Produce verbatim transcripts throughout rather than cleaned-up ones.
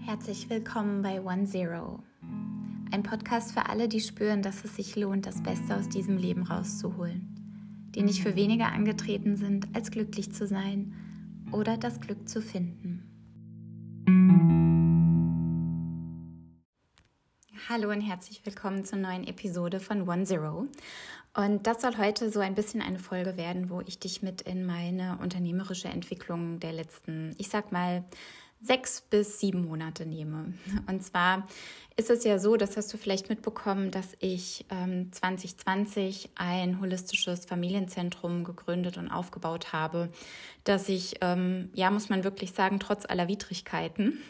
Herzlich willkommen bei One Zero, ein Podcast für alle, die spüren, dass es sich lohnt, das Beste aus diesem Leben rauszuholen, die nicht für weniger angetreten sind, als glücklich zu sein oder das Glück zu finden. Hallo und herzlich willkommen zur neuen Episode von One Zero. Und das soll heute so ein bisschen eine Folge werden, wo ich dich mit in meine unternehmerische Entwicklung der letzten, ich sag mal, sechs bis sieben Monate nehme. Und zwar ist es ja so, das hast du vielleicht mitbekommen, dass ich ähm, zwanzig zwanzig ein holistisches Familienzentrum gegründet und aufgebaut habe, das ich, ähm, ja, muss man wirklich sagen, trotz aller Widrigkeiten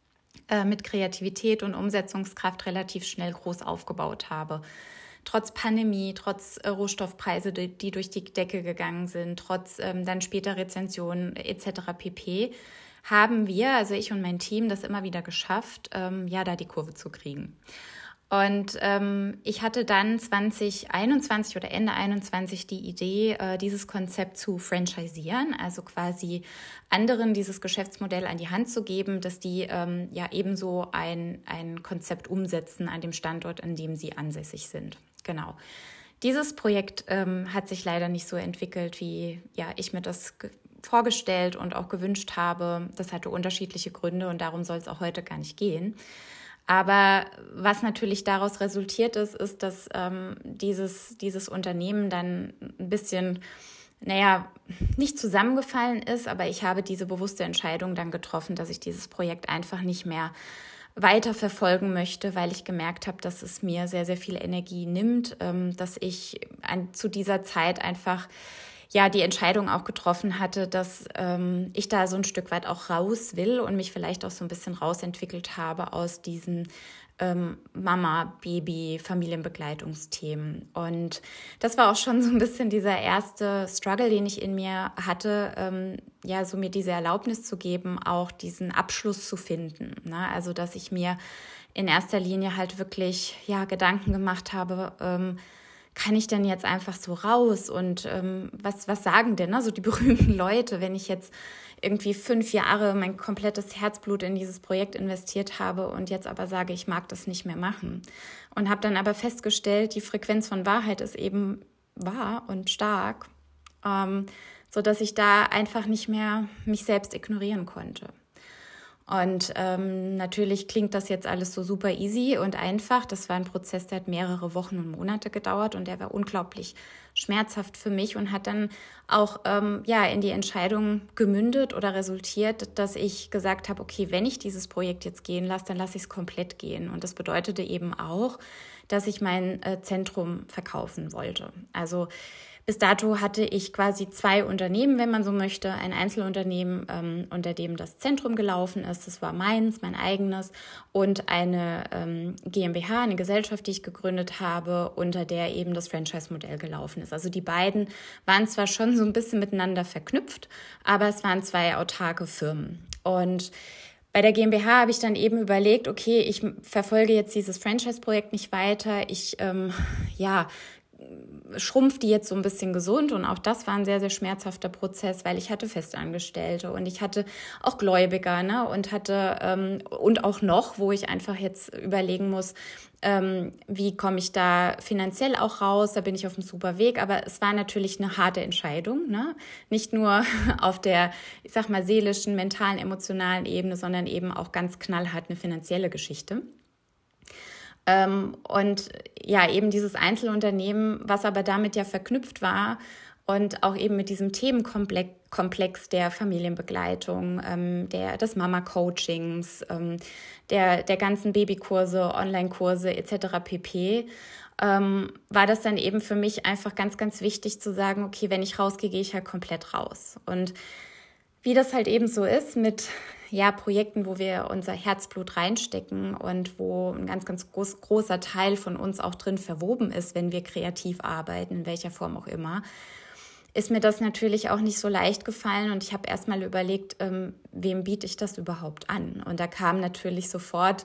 äh, mit Kreativität und Umsetzungskraft relativ schnell groß aufgebaut habe. Trotz Pandemie, trotz äh, Rohstoffpreise, die, die durch die Decke gegangen sind, trotz ähm, dann später Rezensionen et cetera pp., haben wir, also ich und mein Team, das immer wieder geschafft, ähm, ja, da die Kurve zu kriegen. Und ähm, ich hatte dann zwanzig einundzwanzig oder Ende einundzwanzig die Idee, äh, dieses Konzept zu franchisieren, also quasi anderen dieses Geschäftsmodell an die Hand zu geben, dass die ähm, ja ebenso ein, ein Konzept umsetzen an dem Standort, an dem sie ansässig sind. Genau. Dieses Projekt ähm, hat sich leider nicht so entwickelt, wie ja, ich mir das ge- vorgestellt und auch gewünscht habe. Das hatte unterschiedliche Gründe und darum soll es auch heute gar nicht gehen. Aber was natürlich daraus resultiert ist, ist, dass ähm, dieses, dieses Unternehmen dann ein bisschen, naja, nicht zusammengefallen ist, aber ich habe diese bewusste Entscheidung dann getroffen, dass ich dieses Projekt einfach nicht mehr weiter verfolgen möchte, weil ich gemerkt habe, dass es mir sehr, sehr viel Energie nimmt, ähm, dass ich an, zu dieser Zeit einfach ja die Entscheidung auch getroffen hatte, dass ähm, ich da so ein Stück weit auch raus will und mich vielleicht auch so ein bisschen rausentwickelt habe aus diesen ähm, Mama, Baby, Familienbegleitungsthemen. Und das war auch schon so ein bisschen dieser erste Struggle, den ich in mir hatte, ähm, ja, so mir diese Erlaubnis zu geben, auch diesen Abschluss zu finden. Ne? Also, dass ich mir in erster Linie halt wirklich ja Gedanken gemacht habe, ähm, kann ich denn jetzt einfach so raus und ähm, was, was sagen denn ne? So die berühmten Leute, wenn ich jetzt irgendwie fünf Jahre mein komplettes Herzblut in dieses Projekt investiert habe und jetzt aber sage, ich mag das nicht mehr machen. Und habe dann aber festgestellt, die Frequenz von Wahrheit ist eben wahr und stark, ähm, sodass ich da einfach nicht mehr mich selbst ignorieren konnte. Und ähm, natürlich klingt das jetzt alles so super easy und einfach. Das war ein Prozess, der hat mehrere Wochen und Monate gedauert und der war unglaublich schmerzhaft für mich und hat dann auch ähm, ja in die Entscheidung gemündet oder resultiert, dass ich gesagt habe, okay, wenn ich dieses Projekt jetzt gehen lasse, dann lasse ich es komplett gehen. Und das bedeutete eben auch, dass ich mein äh, Zentrum verkaufen wollte. Also bis dato hatte ich quasi zwei Unternehmen, wenn man so möchte. Ein Einzelunternehmen, ähm, unter dem das Zentrum gelaufen ist. Das war meins, mein eigenes. Und eine ähm, GmbH, eine Gesellschaft, die ich gegründet habe, unter der eben das Franchise-Modell gelaufen ist. Also die beiden waren zwar schon so ein bisschen miteinander verknüpft, aber es waren zwei autarke Firmen. Und bei der GmbH habe ich dann eben überlegt, okay, ich verfolge jetzt dieses Franchise-Projekt nicht weiter. Ich, ähm, ja... schrumpft die jetzt so ein bisschen gesund und auch das war ein sehr, sehr schmerzhafter Prozess, weil ich hatte Festangestellte und ich hatte auch Gläubiger, ne, und hatte ähm, und auch noch, wo ich einfach jetzt überlegen muss, ähm, wie komme ich da finanziell auch raus, da bin ich auf einem super Weg, aber es war natürlich eine harte Entscheidung, ne, nicht nur auf der, ich sag mal, seelischen, mentalen, emotionalen Ebene, sondern eben auch ganz knallhart eine finanzielle Geschichte. Und ja, eben dieses Einzelunternehmen, was aber damit ja verknüpft war und auch eben mit diesem Themenkomplex der Familienbegleitung, der, des Mama-Coachings, der, der ganzen Babykurse, Online-Kurse et cetera pp., war das dann eben für mich einfach ganz, ganz wichtig zu sagen, okay, wenn ich rausgehe, gehe ich halt komplett raus. Und wie das halt eben so ist mit ja, Projekten, wo wir unser Herzblut reinstecken und wo ein ganz, ganz groß, großer Teil von uns auch drin verwoben ist, wenn wir kreativ arbeiten, in welcher Form auch immer, ist mir das natürlich auch nicht so leicht gefallen. Und ich habe erst mal überlegt, ähm, wem biete ich das überhaupt an? Und da kam natürlich sofort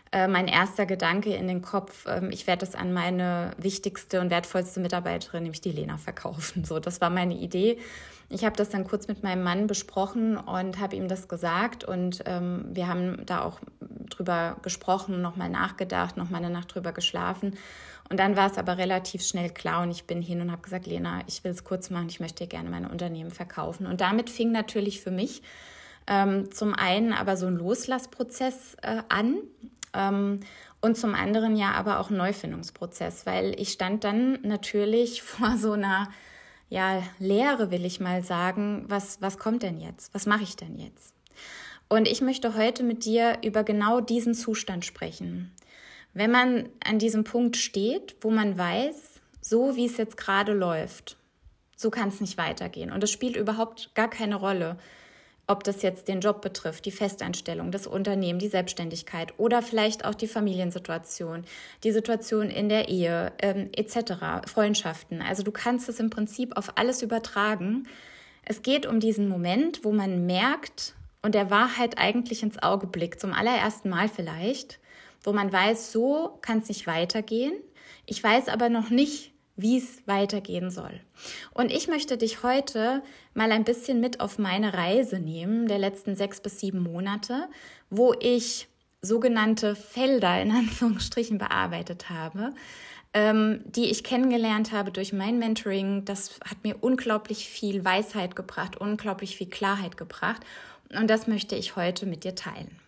äh, mein erster Gedanke in den Kopf, äh, ich werde das an meine wichtigste und wertvollste Mitarbeiterin, nämlich die Lena, verkaufen. So, das war meine Idee. Ich habe das dann kurz mit meinem Mann besprochen und habe ihm das gesagt und ähm, wir haben da auch drüber gesprochen, nochmal nachgedacht, nochmal eine Nacht drüber geschlafen. Und dann war es aber relativ schnell klar und ich bin hin und habe gesagt, Lena, ich will es kurz machen, ich möchte gerne mein Unternehmen verkaufen. Und damit fing natürlich für mich ähm, zum einen aber so ein Loslassprozess äh, an ähm, und zum anderen ja aber auch ein Neufindungsprozess, weil ich stand dann natürlich vor so einer ja, Leere, will ich mal sagen, was, was kommt denn jetzt? Was mache ich denn jetzt? Und ich möchte heute mit dir über genau diesen Zustand sprechen. Wenn man an diesem Punkt steht, wo man weiß, so wie es jetzt gerade läuft, so kann es nicht weitergehen. Und es spielt überhaupt gar keine Rolle, ob das jetzt den Job betrifft, die Festeinstellung, das Unternehmen, die Selbstständigkeit oder vielleicht auch die Familiensituation, die Situation in der Ehe ähm, et cetera, Freundschaften. Also du kannst es im Prinzip auf alles übertragen. Es geht um diesen Moment, wo man merkt und der Wahrheit eigentlich ins Auge blickt, zum allerersten Mal vielleicht, wo man weiß, so kann es nicht weitergehen. Ich weiß aber noch nicht, wie es weitergehen soll. Und ich möchte dich heute mal ein bisschen mit auf meine Reise nehmen, der letzten sechs bis sieben Monate, wo ich sogenannte Felder in Anführungsstrichen bearbeitet habe, ähm, die ich kennengelernt habe durch mein Mentoring. Das hat mir unglaublich viel Weisheit gebracht, unglaublich viel Klarheit gebracht. Und das möchte ich heute mit dir teilen.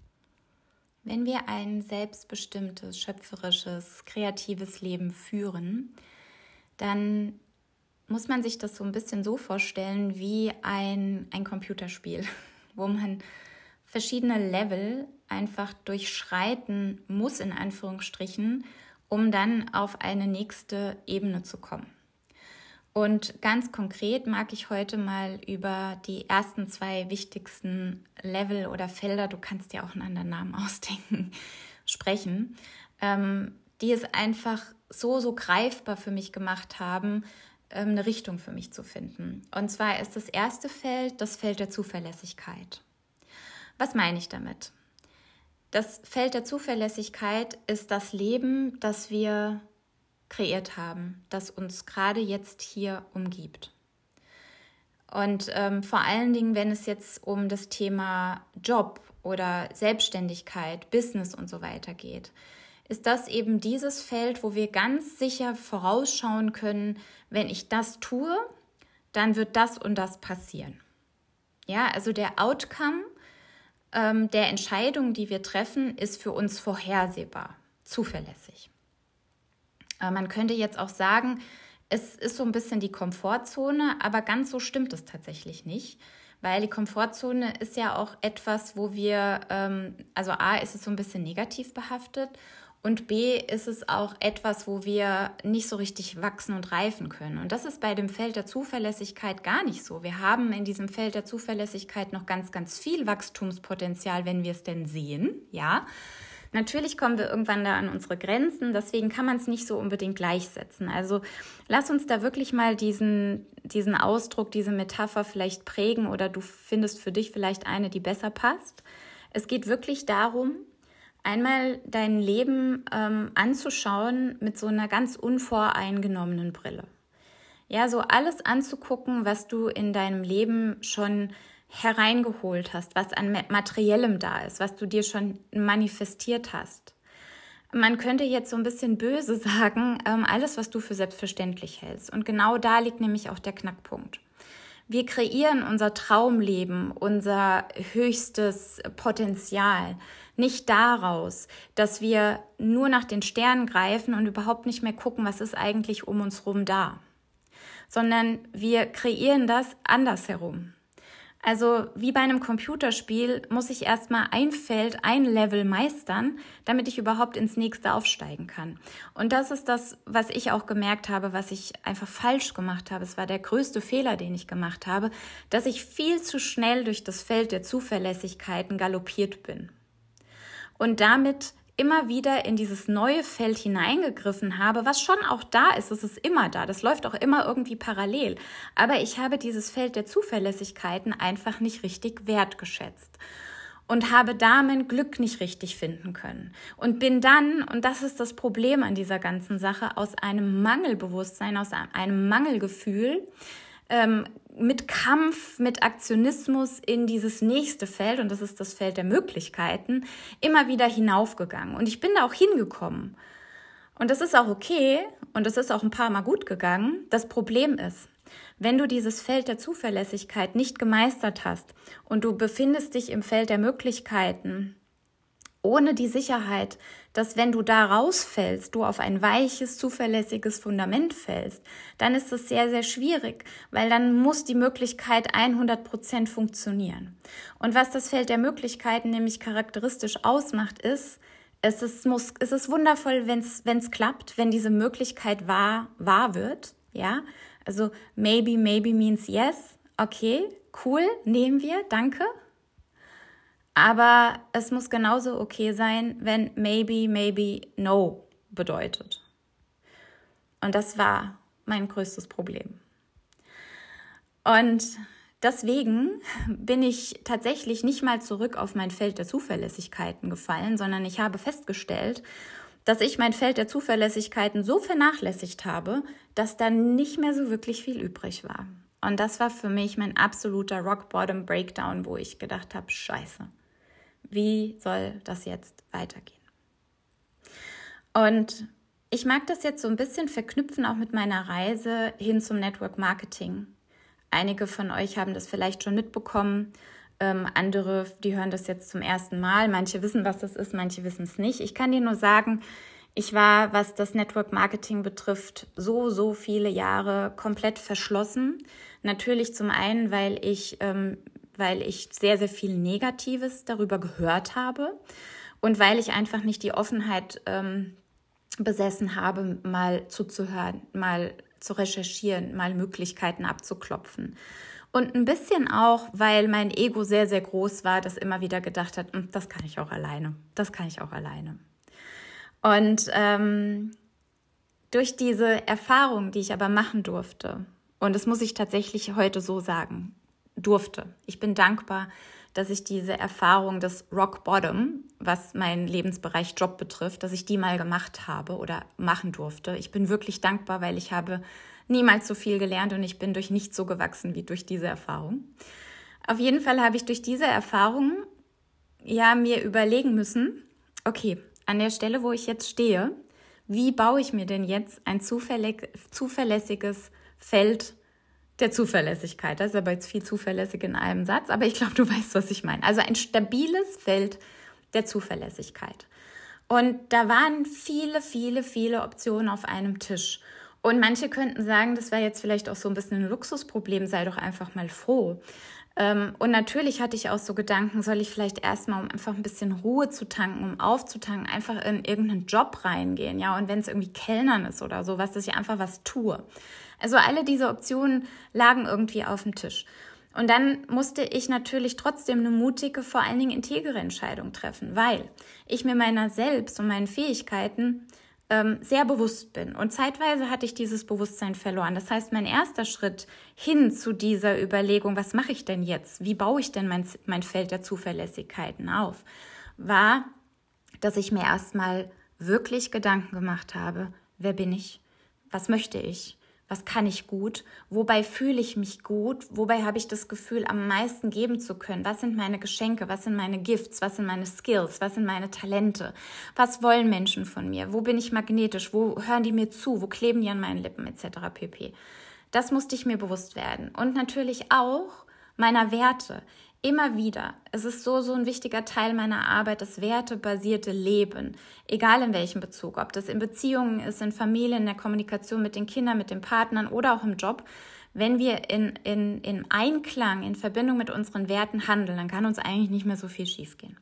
Wenn wir ein selbstbestimmtes, schöpferisches, kreatives Leben führen, dann muss man sich das so ein bisschen so vorstellen wie ein, ein Computerspiel, wo man verschiedene Level einfach durchschreiten muss, in Anführungsstrichen, um dann auf eine nächste Ebene zu kommen. Und ganz konkret mag ich heute mal über die ersten zwei wichtigsten Level oder Felder, du kannst dir auch einen anderen Namen ausdenken, sprechen, ähm, die es einfach so, so greifbar für mich gemacht haben, ähm, eine Richtung für mich zu finden. Und zwar ist das erste Feld das Feld der Zuverlässigkeit. Was meine ich damit? Das Feld der Zuverlässigkeit ist das Leben, das wir kreiert haben, das uns gerade jetzt hier umgibt. Und ähm, vor allen Dingen, wenn es jetzt um das Thema Job oder Selbstständigkeit, Business und so weiter geht, ist das eben dieses Feld, wo wir ganz sicher vorausschauen können, wenn ich das tue, dann wird das und das passieren. Ja, also der Outcome ähm, der Entscheidung, die wir treffen, ist für uns vorhersehbar, zuverlässig. Man könnte jetzt auch sagen, es ist so ein bisschen die Komfortzone, aber ganz so stimmt es tatsächlich nicht, weil die Komfortzone ist ja auch etwas, wo wir, ähm, also A, ist es so ein bisschen negativ behaftet und B, ist es auch etwas, wo wir nicht so richtig wachsen und reifen können. Und das ist bei dem Feld der Zuverlässigkeit gar nicht so. Wir haben in diesem Feld der Zuverlässigkeit noch ganz, ganz viel Wachstumspotenzial, wenn wir es denn sehen, ja. Natürlich kommen wir irgendwann da an unsere Grenzen, deswegen kann man es nicht so unbedingt gleichsetzen. Also lass uns da wirklich mal diesen, diesen Ausdruck, diese Metapher vielleicht prägen oder du findest für dich vielleicht eine, die besser passt. Es geht wirklich darum, einmal dein Leben ähm, anzuschauen mit so einer ganz unvoreingenommenen Brille. Ja, so alles anzugucken, was du in deinem Leben schon hereingeholt hast, was an Materiellem da ist, was du dir schon manifestiert hast. Man könnte jetzt so ein bisschen böse sagen, alles, was du für selbstverständlich hältst. Und genau da liegt nämlich auch der Knackpunkt. Wir kreieren unser Traumleben, unser höchstes Potenzial nicht daraus, dass wir nur nach den Sternen greifen und überhaupt nicht mehr gucken, was ist eigentlich um uns rum da, sondern wir kreieren das andersherum. Also wie bei einem Computerspiel muss ich erstmal ein Feld, ein Level meistern, damit ich überhaupt ins nächste aufsteigen kann. Und das ist das, was ich auch gemerkt habe, was ich einfach falsch gemacht habe. Es war der größte Fehler, den ich gemacht habe, dass ich viel zu schnell durch das Feld der Zuverlässigkeiten galoppiert bin. Und damit immer wieder in dieses neue Feld hineingegriffen habe, was schon auch da ist, es ist immer da, das läuft auch immer irgendwie parallel. Aber ich habe dieses Feld der Zuverlässigkeiten einfach nicht richtig wertgeschätzt. und habe da mein Glück nicht richtig finden können. Und bin dann, und das ist das Problem an dieser ganzen Sache, aus einem Mangelbewusstsein, aus einem Mangelgefühl, ähm, mit Kampf, mit Aktionismus in dieses nächste Feld, und das ist das Feld der Möglichkeiten, immer wieder hinaufgegangen. Und ich bin da auch hingekommen. Und das ist auch okay und das ist auch ein paar Mal gut gegangen. Das Problem ist, wenn du dieses Feld der Zuverlässigkeit nicht gemeistert hast und du befindest dich im Feld der Möglichkeiten ohne die Sicherheit, dass wenn du da rausfällst, du auf ein weiches, zuverlässiges Fundament fällst, dann ist es sehr, sehr schwierig, weil dann muss die Möglichkeit hundert Prozent funktionieren. Und was das Feld der Möglichkeiten nämlich charakteristisch ausmacht, ist, es ist, muss, es ist wundervoll, wenn es wenn es klappt, wenn diese Möglichkeit wahr, wahr wird, ja. Also maybe, maybe means yes. Okay, cool, nehmen wir, danke. Aber es muss genauso okay sein, wenn maybe, maybe no bedeutet. Und das war mein größtes Problem. Und deswegen bin ich tatsächlich nicht mal zurück auf mein Feld der Zuverlässigkeiten gefallen, sondern ich habe festgestellt, dass ich mein Feld der Zuverlässigkeiten so vernachlässigt habe, dass da nicht mehr so wirklich viel übrig war. Und das war für mich mein absoluter Rock-Bottom-Breakdown, wo ich gedacht habe, scheiße, wie soll das jetzt weitergehen? Und ich mag das jetzt so ein bisschen verknüpfen, auch mit meiner Reise hin zum Network Marketing. Einige von euch haben das vielleicht schon mitbekommen, ähm, andere, die hören das jetzt zum ersten Mal. Manche wissen, was das ist, manche wissen es nicht. Ich kann dir nur sagen, ich war, was das Network Marketing betrifft, so, so viele Jahre komplett verschlossen. Natürlich zum einen, weil ich, ähm, weil ich sehr, sehr viel Negatives darüber gehört habe und weil ich einfach nicht die Offenheit ähm, besessen habe, mal zuzuhören, mal zu recherchieren, mal Möglichkeiten abzuklopfen. Und ein bisschen auch, weil mein Ego sehr, sehr groß war, das immer wieder gedacht hat, das kann ich auch alleine, das kann ich auch alleine. Und ähm, durch diese Erfahrung, die ich aber machen durfte, und das muss ich tatsächlich heute so sagen, durfte. Ich bin dankbar, dass ich diese Erfahrung des Rock Bottom, was meinen Lebensbereich Job betrifft, dass ich die mal gemacht habe oder machen durfte. Ich bin wirklich dankbar, weil ich habe niemals so viel gelernt und ich bin durch nichts so gewachsen wie durch diese Erfahrung. Auf jeden Fall habe ich durch diese Erfahrung ja mir überlegen müssen, okay, an der Stelle, wo ich jetzt stehe, wie baue ich mir denn jetzt ein zuverlässig, zuverlässiges Feld der Zuverlässigkeit? Das ist aber jetzt viel zuverlässig in einem Satz, aber ich glaube, du weißt, was ich meine. Also ein stabiles Feld der Zuverlässigkeit. Und da waren viele, viele, viele Optionen auf einem Tisch. Und manche könnten sagen, das wäre jetzt vielleicht auch so ein bisschen ein Luxusproblem, sei doch einfach mal froh. Und natürlich hatte ich auch so Gedanken, soll ich vielleicht erstmal, um einfach ein bisschen Ruhe zu tanken, um aufzutanken, einfach in irgendeinen Job reingehen, ja, und wenn es irgendwie Kellnern ist oder sowas, dass ich einfach was tue. Also alle diese Optionen lagen irgendwie auf dem Tisch. Und dann musste ich natürlich trotzdem eine mutige, vor allen Dingen integere Entscheidung treffen, weil ich mir meiner selbst und meinen Fähigkeiten ähm, sehr bewusst bin. Und zeitweise hatte ich dieses Bewusstsein verloren. Das heißt, mein erster Schritt hin zu dieser Überlegung, was mache ich denn jetzt? Wie baue ich denn mein, mein Feld der Zuverlässigkeiten auf? War, dass ich mir erstmal wirklich Gedanken gemacht habe, wer bin ich? Was möchte ich? Was kann ich gut? Wobei fühle ich mich gut? Wobei habe ich das Gefühl, am meisten geben zu können? Was sind meine Geschenke? Was sind meine Gifts? Was sind meine Skills? Was sind meine Talente? Was wollen Menschen von mir? Wo bin ich magnetisch? Wo hören die mir zu? Wo kleben die an meinen Lippen? Etc. pp. Das musste ich mir bewusst werden. Und natürlich auch meiner Werte. Immer wieder. Es ist so, so ein wichtiger Teil meiner Arbeit, das wertebasierte Leben. Egal in welchem Bezug. Ob das in Beziehungen ist, in Familien, in der Kommunikation mit den Kindern, mit den Partnern oder auch im Job. Wenn wir in, in, in Einklang, in Verbindung mit unseren Werten handeln, dann kann uns eigentlich nicht mehr so viel schiefgehen.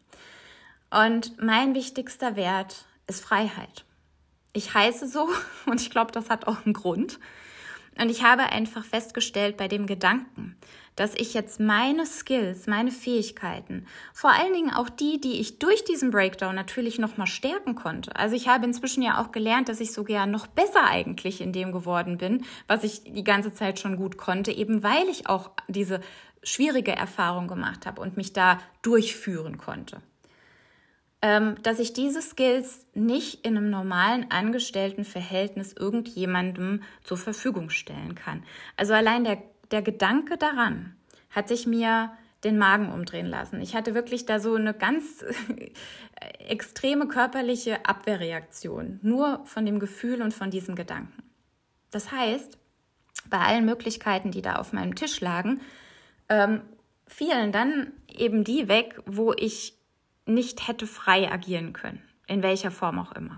Und mein wichtigster Wert ist Freiheit. Ich heiße so und ich glaube, das hat auch einen Grund. Und ich habe einfach festgestellt bei dem Gedanken, dass ich jetzt meine Skills, meine Fähigkeiten, vor allen Dingen auch die, die ich durch diesen Breakdown natürlich nochmal stärken konnte. Also ich habe inzwischen ja auch gelernt, dass ich sogar noch besser eigentlich in dem geworden bin, was ich die ganze Zeit schon gut konnte, eben weil ich auch diese schwierige Erfahrung gemacht habe und mich da durchführen konnte. Ähm, dass ich diese Skills nicht in einem normalen Angestelltenverhältnis irgendjemandem zur Verfügung stellen kann. Also allein der Der Gedanke daran hat sich mir den Magen umdrehen lassen. Ich hatte wirklich da so eine ganz extreme körperliche Abwehrreaktion, nur von dem Gefühl und von diesem Gedanken. Das heißt, bei allen Möglichkeiten, die da auf meinem Tisch lagen, ähm, fielen dann eben die weg, wo ich nicht hätte frei agieren können, in welcher Form auch immer.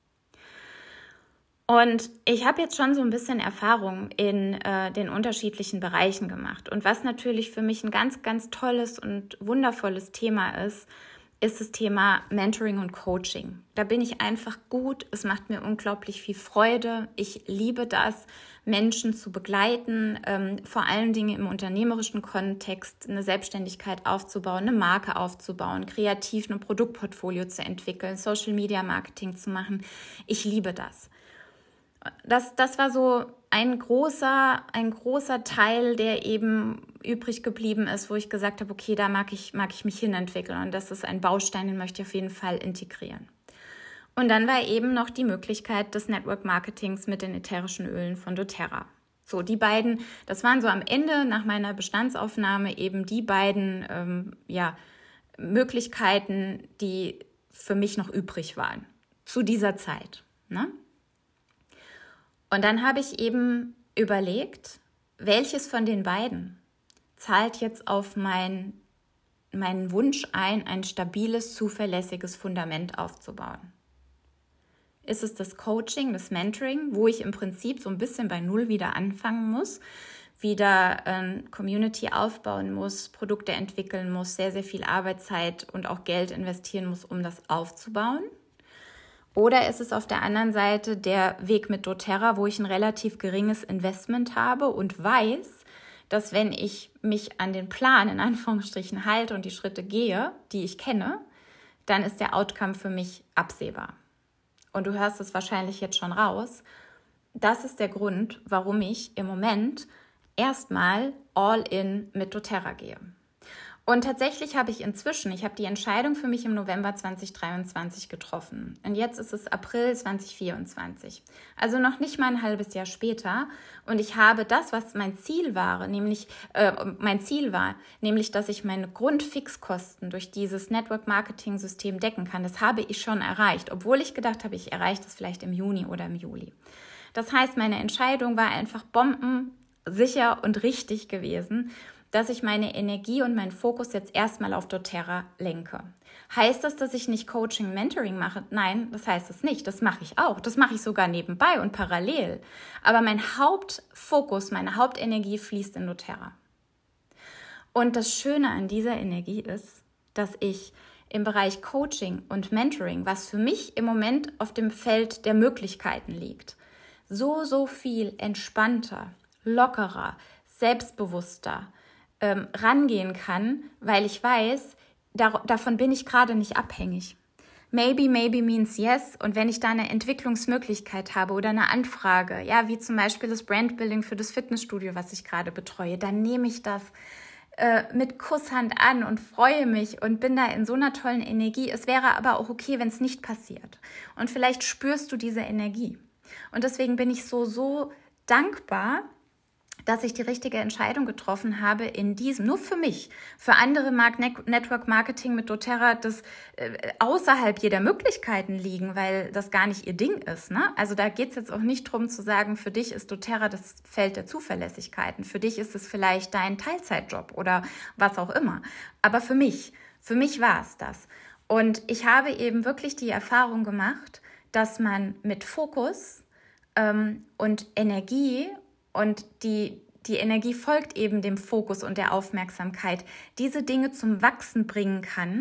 Und ich habe jetzt schon so ein bisschen Erfahrung in äh, den unterschiedlichen Bereichen gemacht. Und was natürlich für mich ein ganz, ganz tolles und wundervolles Thema ist, ist das Thema Mentoring und Coaching. Da bin ich einfach gut. Es macht mir unglaublich viel Freude. Ich liebe das, Menschen zu begleiten, ähm, vor allen Dingen im unternehmerischen Kontext eine Selbstständigkeit aufzubauen, eine Marke aufzubauen, kreativ ein Produktportfolio zu entwickeln, Social Media Marketing zu machen. Ich liebe das. Das, das war so ein großer, ein großer Teil, der eben übrig geblieben ist, wo ich gesagt habe, okay, da mag ich, mag ich mich hinentwickeln und das ist ein Baustein, den möchte ich auf jeden Fall integrieren. Und dann war eben noch die Möglichkeit des Network Marketings mit den ätherischen Ölen von doTERRA. So, die beiden, das waren so am Ende nach meiner Bestandsaufnahme eben die beiden ähm, ja, Möglichkeiten, die für mich noch übrig waren zu dieser Zeit, ne? Und dann habe ich eben überlegt, welches von den beiden zahlt jetzt auf mein, meinen Wunsch ein, ein stabiles, zuverlässiges Fundament aufzubauen. Ist es das Coaching, das Mentoring, wo ich im Prinzip so ein bisschen bei Null wieder anfangen muss, wieder eine Community aufbauen muss, Produkte entwickeln muss, sehr, sehr viel Arbeitszeit und auch Geld investieren muss, um das aufzubauen? Oder ist es auf der anderen Seite der Weg mit doTERRA, wo ich ein relativ geringes Investment habe und weiß, dass wenn ich mich an den Plan in Anführungsstrichen halte und die Schritte gehe, die ich kenne, dann ist der Outcome für mich absehbar. Und du hörst es wahrscheinlich jetzt schon raus. Das ist der Grund, warum ich im Moment erstmal all in mit doTERRA gehe. Und tatsächlich habe ich inzwischen, ich habe die Entscheidung für mich im November zwanzig dreiundzwanzig getroffen. Und jetzt ist es April zwanzig vierundzwanzig. Also noch nicht mal ein halbes Jahr später. Und ich habe das, was mein Ziel war, nämlich äh, mein Ziel war, nämlich, dass ich meine Grundfixkosten durch dieses Network-Marketing-System decken kann. Das habe ich schon erreicht, obwohl ich gedacht habe, ich erreiche das vielleicht im Juni oder im Juli. Das heißt, meine Entscheidung war einfach bombensicher und richtig gewesen, dass ich meine Energie und meinen Fokus jetzt erstmal auf doTERRA lenke. Heißt das, dass ich nicht Coaching, Mentoring mache? Nein, das heißt es nicht. Das mache ich auch. Das mache ich sogar nebenbei und parallel. Aber mein Hauptfokus, meine Hauptenergie fließt in doTERRA. Und das Schöne an dieser Energie ist, dass ich im Bereich Coaching und Mentoring, was für mich im Moment auf dem Feld der Möglichkeiten liegt, so, so viel entspannter, lockerer, selbstbewusster, Ähm, rangehen kann, weil ich weiß, da, davon bin ich gerade nicht abhängig. Maybe, maybe means yes. Und wenn ich da eine Entwicklungsmöglichkeit habe oder eine Anfrage, ja, wie zum Beispiel das Brandbuilding für das Fitnessstudio, was ich gerade betreue, dann nehme ich das äh, mit Kusshand an und freue mich und bin da in so einer tollen Energie. Es wäre aber auch okay, wenn es nicht passiert. Und vielleicht spürst du diese Energie. Und deswegen bin ich so, so dankbar, dass ich die richtige Entscheidung getroffen habe in diesem, nur für mich. Für andere mag Network Marketing mit doTERRA das äh, außerhalb jeder Möglichkeiten liegen, weil das gar nicht ihr Ding ist, ne? Also da geht es jetzt auch nicht darum zu sagen, für dich ist doTERRA das Feld der Zuverlässigkeiten. Für dich ist es vielleicht dein Teilzeitjob oder was auch immer. Aber für mich, für mich war es das. Und ich habe eben wirklich die Erfahrung gemacht, dass man mit Fokus ähm, und Energie und die, die Energie folgt eben dem Fokus und der Aufmerksamkeit, diese Dinge zum Wachsen bringen kann,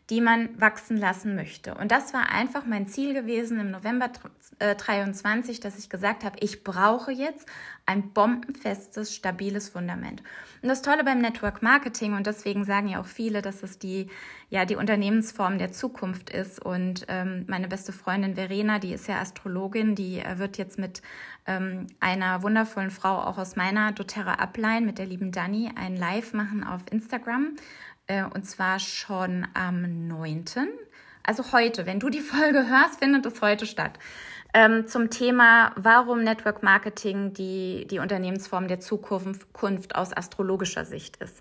die man wachsen lassen möchte. Und das war einfach mein Ziel gewesen im November dreiundzwanzig, dass ich gesagt habe, ich brauche jetzt ein bombenfestes, stabiles Fundament. Und das Tolle beim Network Marketing, und deswegen sagen ja auch viele, dass es die, ja, die Unternehmensform der Zukunft ist. Und ähm, meine beste Freundin Verena, die ist ja Astrologin, die äh, wird jetzt mit ähm, einer wundervollen Frau auch aus meiner doTERRA Upline, mit der lieben Dani, ein Live machen auf Instagram. Äh, und zwar schon am neunten Also heute, wenn du die Folge hörst, findet es heute statt. Ähm, zum Thema, warum Network Marketing die, die Unternehmensform der Zukunft aus astrologischer Sicht ist.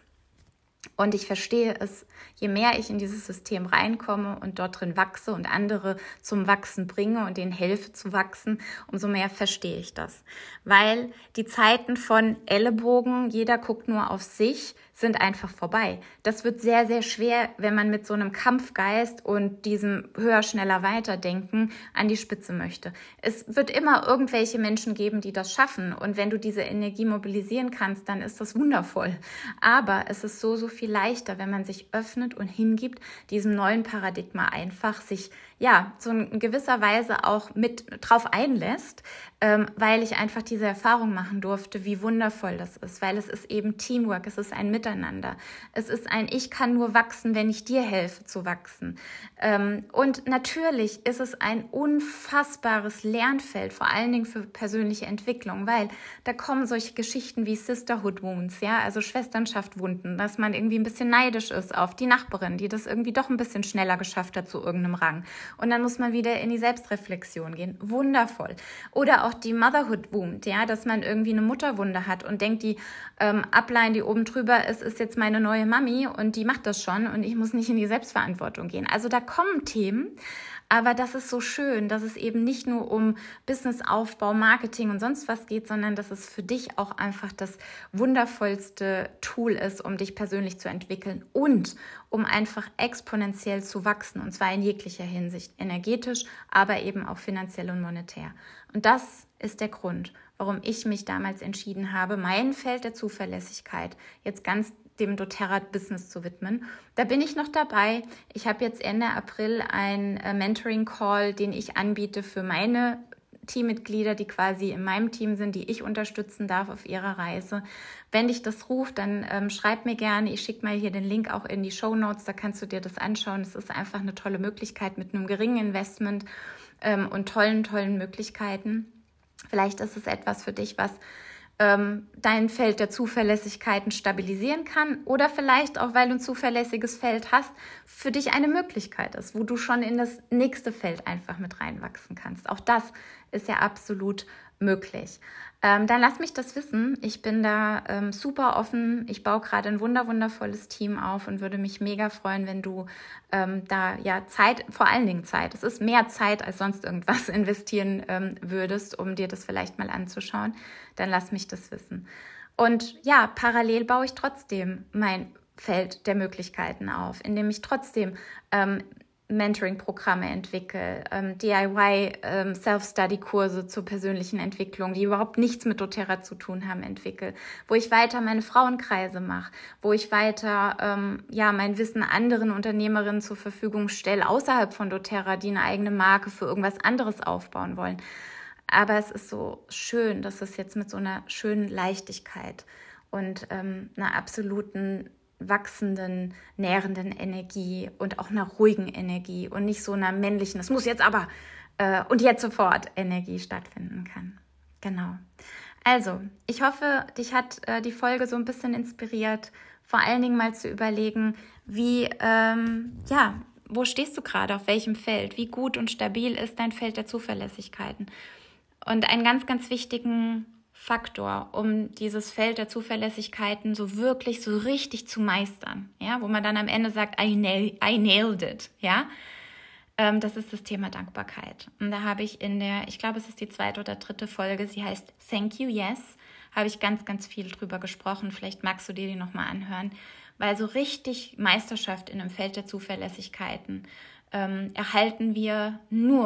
Und ich verstehe es, je mehr ich in dieses System reinkomme und dort drin wachse und andere zum Wachsen bringe und denen helfe zu wachsen, umso mehr verstehe ich das. Weil die Zeiten von Ellenbogen, jeder guckt nur auf sich, sind einfach vorbei. Das wird sehr, sehr schwer, wenn man mit so einem Kampfgeist und diesem höher, schneller, weiter denken an die Spitze möchte. Es wird immer irgendwelche Menschen geben, die das schaffen. Und wenn du diese Energie mobilisieren kannst, dann ist das wundervoll. Aber es ist so, so viel leichter, wenn man sich öffnet und hingibt, diesem neuen Paradigma einfach sich, ja, so in gewisser Weise auch mit drauf einlässt, ähm, weil ich einfach diese Erfahrung machen durfte, wie wundervoll das ist, weil es ist eben Teamwork, es ist ein Miteinander, es ist ein Ich kann nur wachsen, wenn ich dir helfe zu wachsen. Ähm, und natürlich ist es ein unfassbares Lernfeld, vor allen Dingen für persönliche Entwicklung, weil da kommen solche Geschichten wie Sisterhood Wounds, ja, also Schwesternschaft-Wunden, dass man irgendwie ein bisschen neidisch ist auf die Nachbarin, die das irgendwie doch ein bisschen schneller geschafft hat zu irgendeinem Rang. Und dann muss man wieder in die Selbstreflexion gehen. Wundervoll. Oder auch die Motherhood Wound, ja, dass man irgendwie eine Mutterwunde hat und denkt, die ähm, Upline, die oben drüber ist, ist jetzt meine neue Mami und die macht das schon und ich muss nicht in die Selbstverantwortung gehen. Also da kommen Themen, aber das ist so schön, dass es eben nicht nur um Businessaufbau, Marketing und sonst was geht, sondern dass es für dich auch einfach das wundervollste Tool ist, um dich persönlich zu entwickeln und um einfach exponentiell zu wachsen, und zwar in jeglicher Hinsicht, energetisch, aber eben auch finanziell und monetär. Und das ist der Grund, warum ich mich damals entschieden habe, mein Feld der Zuverlässigkeit jetzt ganz dem doTERRA-Business zu widmen. Da bin ich noch dabei. Ich habe jetzt Ende April ein äh, Mentoring-Call, den ich anbiete für meine Teammitglieder, die quasi in meinem Team sind, die ich unterstützen darf auf ihrer Reise. Wenn dich das ruft, dann ähm, schreib mir gerne. Ich schicke mal hier den Link auch in die Shownotes, da kannst du dir das anschauen. Es ist einfach eine tolle Möglichkeit mit einem geringen Investment ähm, und tollen, tollen Möglichkeiten. Vielleicht ist es etwas für dich, was ähm, dein Feld der Zuverlässigkeiten stabilisieren kann oder vielleicht auch, weil du ein zuverlässiges Feld hast, für dich eine Möglichkeit ist, wo du schon in das nächste Feld einfach mit reinwachsen kannst. Auch das ist ja absolut möglich. Ähm, dann lass mich das wissen. Ich bin da ähm, super offen. Ich baue gerade ein wunder wundervolles Team auf und würde mich mega freuen, wenn du ähm, da ja Zeit, vor allen Dingen Zeit, es ist mehr Zeit als sonst irgendwas, investieren ähm, würdest, um dir das vielleicht mal anzuschauen. Dann lass mich das wissen. Und ja, parallel baue ich trotzdem mein Feld der Möglichkeiten auf, indem ich trotzdem ähm, Mentoring-Programme entwickle, ähm, D I Y, ähm, Self-Study-Kurse zur persönlichen Entwicklung, die überhaupt nichts mit doTERRA zu tun haben, entwickle, wo ich weiter meine Frauenkreise mache, wo ich weiter ähm, ja mein Wissen anderen Unternehmerinnen zur Verfügung stelle, außerhalb von doTERRA, die eine eigene Marke für irgendwas anderes aufbauen wollen. Aber es ist so schön, dass es jetzt mit so einer schönen Leichtigkeit und ähm, einer absoluten wachsenden, nährenden Energie und auch einer ruhigen Energie und nicht so einer männlichen, es muss jetzt aber äh, und jetzt sofort Energie stattfinden kann. Genau. Also, ich hoffe, dich hat äh, die Folge so ein bisschen inspiriert, vor allen Dingen mal zu überlegen, wie, ähm, ja, wo stehst du gerade, auf welchem Feld, wie gut und stabil ist dein Feld der Zuverlässigkeiten. Und einen ganz, ganz wichtigen Faktor, um dieses Feld der Zuverlässigkeiten so wirklich, so richtig zu meistern, ja, wo man dann am Ende sagt, I, nail, I nailed it, ja, ähm, das ist das Thema Dankbarkeit. Und da habe ich in der, ich glaube, es ist die zweite oder dritte Folge, sie heißt Thank You, Yes, habe ich ganz, ganz viel drüber gesprochen, vielleicht magst du dir die nochmal anhören, weil so richtig Meisterschaft in einem Feld der Zuverlässigkeiten ähm, erhalten wir nur,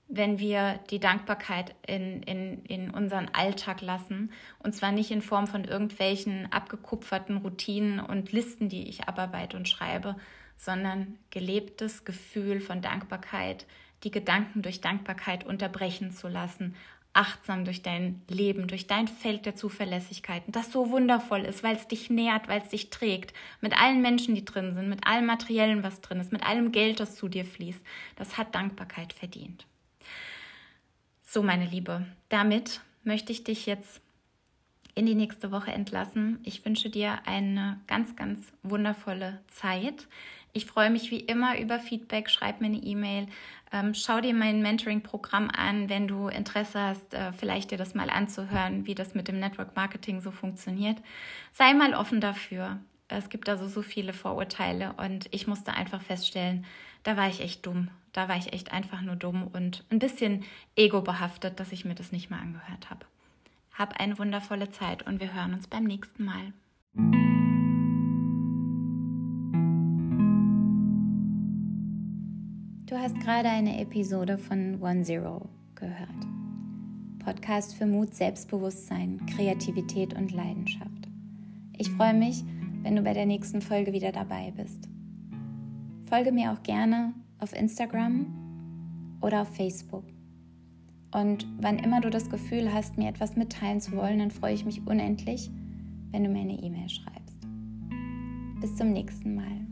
wenn wir die Dankbarkeit in, in, in unseren Alltag lassen. Und zwar nicht in Form von irgendwelchen abgekupferten Routinen und Listen, die ich abarbeite und schreibe, sondern gelebtes Gefühl von Dankbarkeit, die Gedanken durch Dankbarkeit unterbrechen zu lassen, achtsam durch dein Leben, durch dein Feld der Zuverlässigkeiten, das so wundervoll ist, weil es dich nährt, weil es dich trägt, mit allen Menschen, die drin sind, mit allem Materiellen, was drin ist, mit allem Geld, das zu dir fließt. Das hat Dankbarkeit verdient. So, meine Liebe, damit möchte ich dich jetzt in die nächste Woche entlassen. Ich wünsche dir eine ganz, ganz wundervolle Zeit. Ich freue mich wie immer über Feedback. Schreib mir eine E-Mail. Ähm, schau dir mein Mentoring-Programm an, wenn du Interesse hast, äh, vielleicht dir das mal anzuhören, wie das mit dem Network Marketing so funktioniert. Sei mal offen dafür. Es gibt da so, so viele Vorurteile und ich musste einfach feststellen, da war ich echt dumm. Da war ich echt einfach nur dumm und ein bisschen ego-behaftet, dass ich mir das nicht mal angehört habe. Hab eine wundervolle Zeit und wir hören uns beim nächsten Mal. Du hast gerade eine Episode von One Zero gehört. Podcast für Mut, Selbstbewusstsein, Kreativität und Leidenschaft. Ich freue mich, wenn du bei der nächsten Folge wieder dabei bist. Folge mir auch gerne auf Instagram oder auf Facebook. Und wann immer du das Gefühl hast, mir etwas mitteilen zu wollen, dann freue ich mich unendlich, wenn du mir eine E-Mail schreibst. Bis zum nächsten Mal.